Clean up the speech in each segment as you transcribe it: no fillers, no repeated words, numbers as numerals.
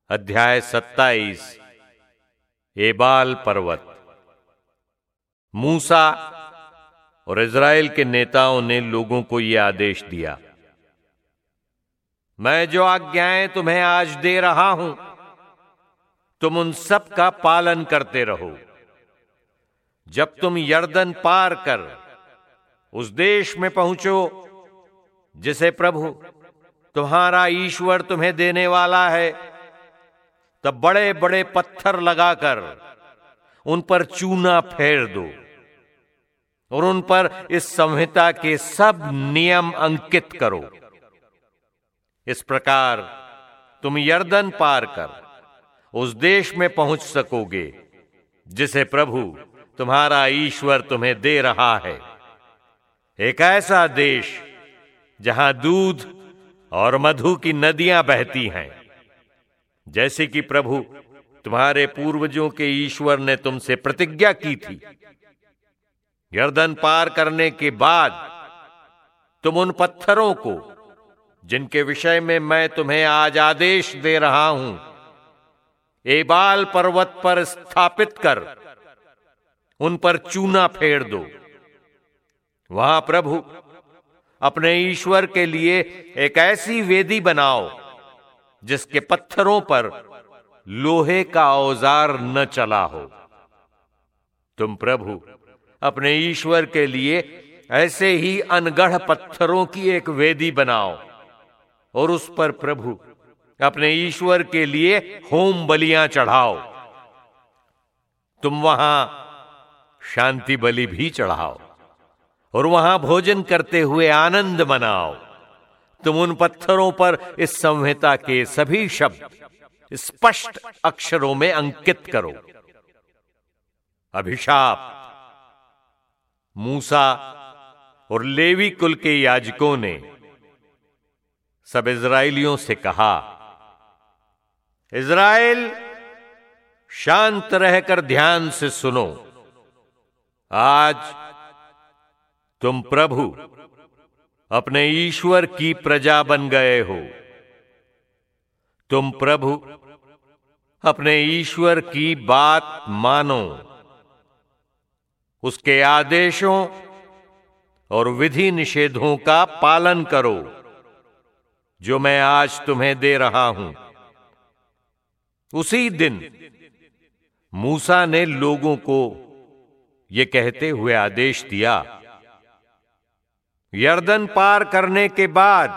अध्याय 27 एबाल पर्वत। मूसा और इज़राइल के नेताओं ने लोगों को यह आदेश दिया, मैं जो आज्ञाएं तुम्हें आज दे रहा हूं, तुम उन सब का पालन करते रहो। जब तुम यरदन पार कर उस देश में पहुंचो जिसे प्रभु तुम्हारा ईश्वर तुम्हें देने वाला है, तब बड़े बड़े पत्थर लगाकर उन पर चूना फेर दो और उन पर इस संहिता के सब नियम अंकित करो। इस प्रकार तुम यरदन पार कर उस देश में पहुंच सकोगे जिसे प्रभु तुम्हारा ईश्वर तुम्हें दे रहा है, एक ऐसा देश जहां दूध और मधु की नदियां बहती हैं, जैसे कि प्रभु तुम्हारे पूर्वजों के ईश्वर ने तुमसे प्रतिज्ञा की थी। यरदन पार करने के बाद तुम उन पत्थरों को, जिनके विषय में मैं तुम्हें आज आदेश दे रहा हूं, एबाल पर्वत पर स्थापित कर उन पर चूना फेर दो। वहां प्रभु अपने ईश्वर के लिए एक ऐसी वेदी बनाओ जिसके पत्थरों पर लोहे का औजार न चला हो। तुम प्रभु अपने ईश्वर के लिए ऐसे ही अनगढ़ पत्थरों की एक वेदी बनाओ और उस पर प्रभु अपने ईश्वर के लिए होम बलियां चढ़ाओ। तुम वहां शांति बलि भी चढ़ाओ और वहां भोजन करते हुए आनंद मनाओ। तुम उन पत्थरों पर इस संहिता के सभी शब्द स्पष्ट अक्षरों में अंकित करो। अभिशाप। मूसा और लेवी कुल के याजकों ने सब इज़राइलियों से कहा, इज़राइल, शांत रहकर ध्यान से सुनो। आज तुम प्रभु अपने ईश्वर की प्रजा बन गए हो। तुम प्रभु अपने ईश्वर की बात मानो, उसके आदेशों और विधि निषेधों का पालन करो जो मैं आज तुम्हें दे रहा हूं। उसी दिन मूसा ने लोगों को यह कहते हुए आदेश दिया, यरदन पार करने के बाद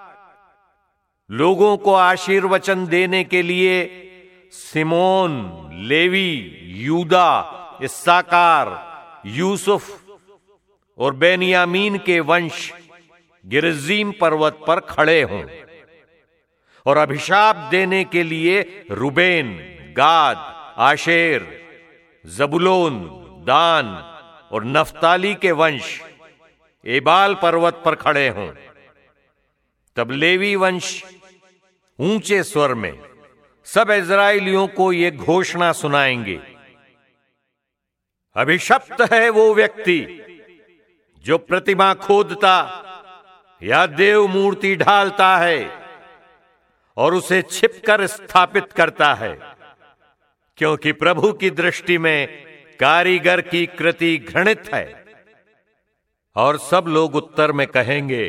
लोगों को आशीर्वचन देने के लिए सिमोन, लेवी, यूदा, इस्साकार, यूसुफ और बेनियामीन के वंश गिरजीम पर्वत पर खड़े हों और अभिशाप देने के लिए रुबेन, गाद, आशेर, जबुलोन, दान और नफ्ताली के वंश एबाल पर्वत पर खड़े हों। तब लेवी वंश ऊंचे स्वर में सब इज़राइलियों को यह घोषणा सुनाएंगे, अभिशप्त है वो व्यक्ति जो प्रतिमा खोदता या देव मूर्ति ढालता है और उसे छिपकर स्थापित करता है, क्योंकि प्रभु की दृष्टि में कारीगर की कृति घृणित है। और सब लोग उत्तर में कहेंगे,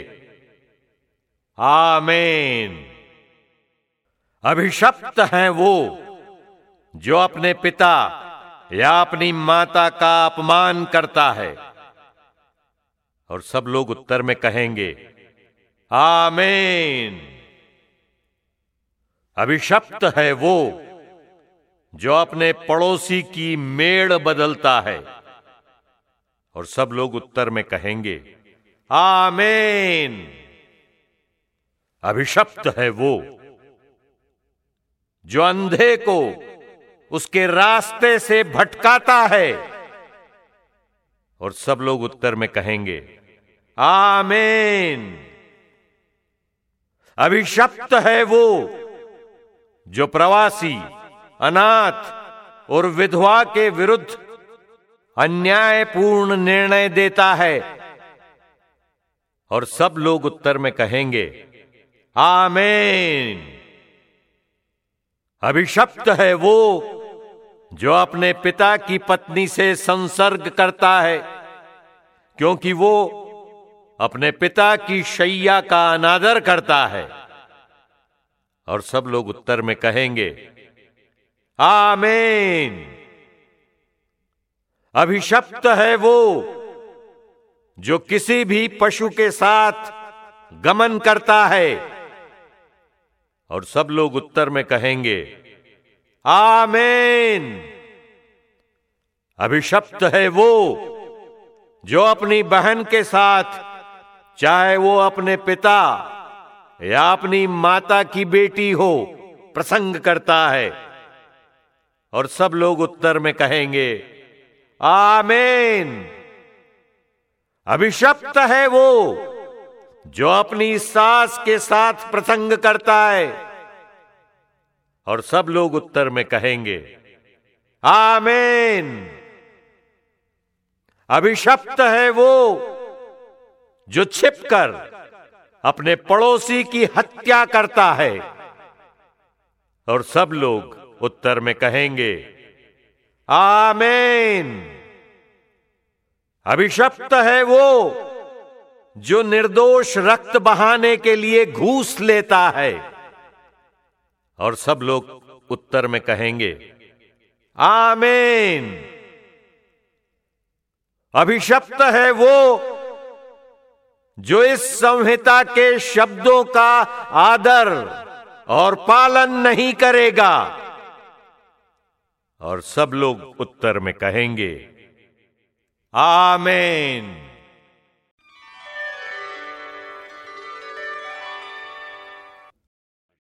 आमीन। अभिशप्त हैं वो जो अपने पिता या अपनी माता का अपमान करता है। और सब लोग उत्तर में कहेंगे, आमीन। अभिशप्त है वो जो अपने पड़ोसी की मेड़ बदलता है। और सब लोग उत्तर में कहेंगे, आमीन। अभिशप्त है वो जो अंधे को उसके रास्ते से भटकाता है। और सब लोग उत्तर में कहेंगे, आमीन। अभिशप्त है वो जो प्रवासी, अनाथ और विधवा के विरुद्ध अन्यायपूर्ण निर्णय देता है। और सब लोग उत्तर में कहेंगे, आमीन। अभिशप्त है वो जो अपने पिता की पत्नी से संसर्ग करता है, क्योंकि वो अपने पिता की शैया का अनादर करता है। और सब लोग उत्तर में कहेंगे आमीन। अभिशप्त है वो जो किसी भी पशु के साथ गमन करता है। और सब लोग उत्तर में कहेंगे आमीन। अभिशप्त है वो जो अपनी बहन के साथ, चाहे वो अपने पिता या अपनी माता की बेटी हो, प्रसंग करता है। और सब लोग उत्तर में कहेंगे आमीन। अभिशप्त है वो जो अपनी सास के साथ प्रसंग करता है। और सब लोग उत्तर में कहेंगे आमीन। अभिशप्त है वो जो छिपकर अपने पड़ोसी की हत्या करता है। और सब लोग उत्तर में कहेंगे आमीन। अभिशप्त है वो जो निर्दोष रक्त बहाने के लिए घूस लेता है। और सब लोग उत्तर में कहेंगे आमीन। अभिशप्त है वो जो इस संहिता के शब्दों का आदर और पालन नहीं करेगा। और सब लोग उत्तर में कहेंगे आमीन।